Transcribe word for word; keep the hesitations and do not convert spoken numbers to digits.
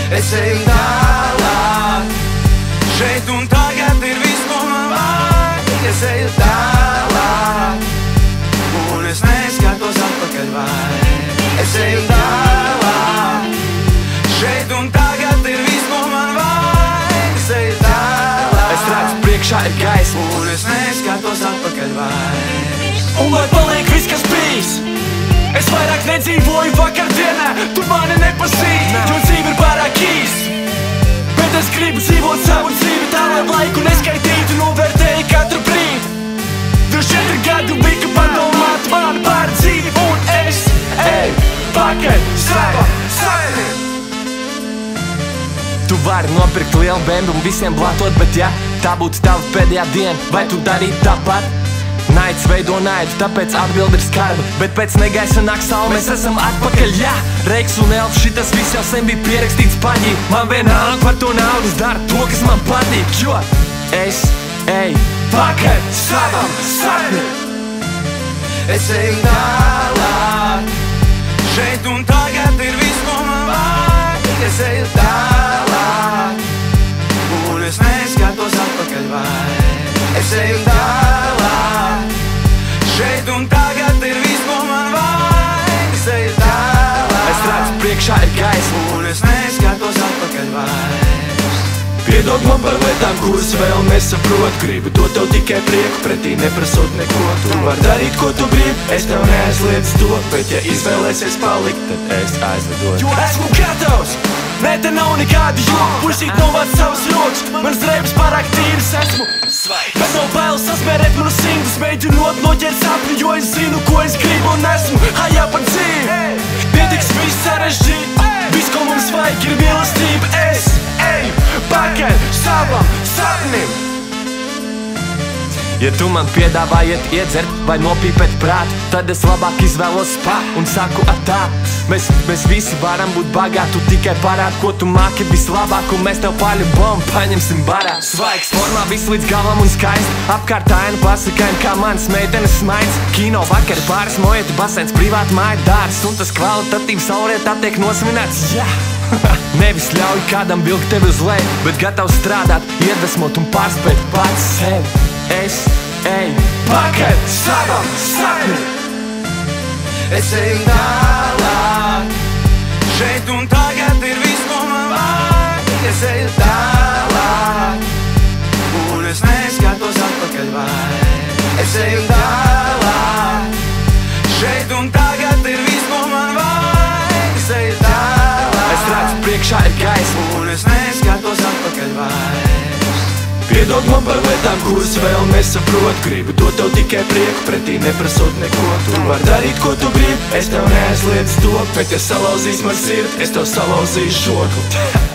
Es eju tālāk, šeit un tagad ir viss, ko man vajag. Es eju tālāk, un es neskatos atpakaļ vairs. Es eju tālāk, šeit un tagad ir viss, ko man vajag. Es eju tālāk, es redzu priekšā ir gaisma, un es neskatos atpakaļ vairs. Un lai paliek viss, kas bijis, es vairāk nedzīvoju vakardienā. Tu mani nepazīsti, jo dzīve ir pārāk īsa. Bet es gribu dzīvot savu dzīvi tā, lai laiku neskaitītu, novērtēju katru brīdi. Vēl četri gadu lika padomāt man par dzīvi, un es eju pakaļ savam sapnim. Tu vari nopirkt lielu bembi un visiem blatot, bet ja tā būtu tava pēdējā diena, vai tu darītu tāpat? Naids veido naidu, tāpēc atbildi ir skarba. Bet pēc negaisa nāk saule, mēs esam atpakaļ, jā. Reiks un elfs, šitas viss jau sen bija pierakstīts paņī. Man vienalga par to naudas dara to, kas man patīk, jo es eju pakaļ savam sapnim. Es eju tālāk, šeit un tagad ir viss, ko man vajag. Es eju tālāk, un es neskatos atpakaļ vairs. Es eju tālāk, šeit un tagad ir viss, ko man vajag. Es eju tālāk, es redzu priekšā ir gaisma, un es neskatos atpakaļ vairs. Piedod man par lietām, kuras vēl nesaprot. Gribu dot tev tikai prieku, pretī neprasot neko. Tu vari darīt, ko tu gribi, es tev neaizliedzu to. Bet ja izvēlēsies palikt, tad es aizvedošu. Jo esmu gatavs, ne te nav nekādi joki. Pušīt novāc savas rokas, manas drēbes pārāk tīras, esmu svaigs. Bet nav bail sasmērēt manu simtus, mēģinot noķert sapni, jo es zinu, ko es gribu un esmu hajā par dzīvi. Pietiks viss sarežģīt, viss, ko mums vajag, ir mīlestība. Es eju pakaļ savam sapnim. Ja tu man piedāvā iet iedzert vai nopīpēt prātu, tad es labāk izvēlos spa un saku atā. Mēs, mēs visi varam būt bagāti, tu tikai parādi, ko tu māki vislabāk, un mēs tev paļu bombu paņemsim barā. Svaigs, formā viss līdz galam un skaisti, apkārt ainu pasakaini, kā manas meitenes smaids. Kino vakari, pāris mojeti, basēns, privāti māja dārs, un tas kvalitatīvi saulrietā tiek nosvinēts, jā. Nevis ļauj kādam vilkt tevi uz leju, bet gatavs strādāt, iedvesmot un pārspēt pats sevi. Es eju pakaļ savam sapnim. Es eju tālāk, šeit un tagad ir viss, ko man vajag. Es eju tālāk, un es neskatos atpakaļ vairs. Es eju tālāk, šeit un tagad ir viss, ko man vajag. Es eju tālāk, es redzu priekšā ir gaisma, un es neskatos atpakaļ vairs. Piedod man par lietām, kuras vēl nesaprot. Gribu dot tev tikai prieku, pretī neprasot neko. Tu vari darīt, ko tu gribi, es tev neaizliedzu to. Bet ja salauzīs man sirdi, es tev salauzīšu žokli.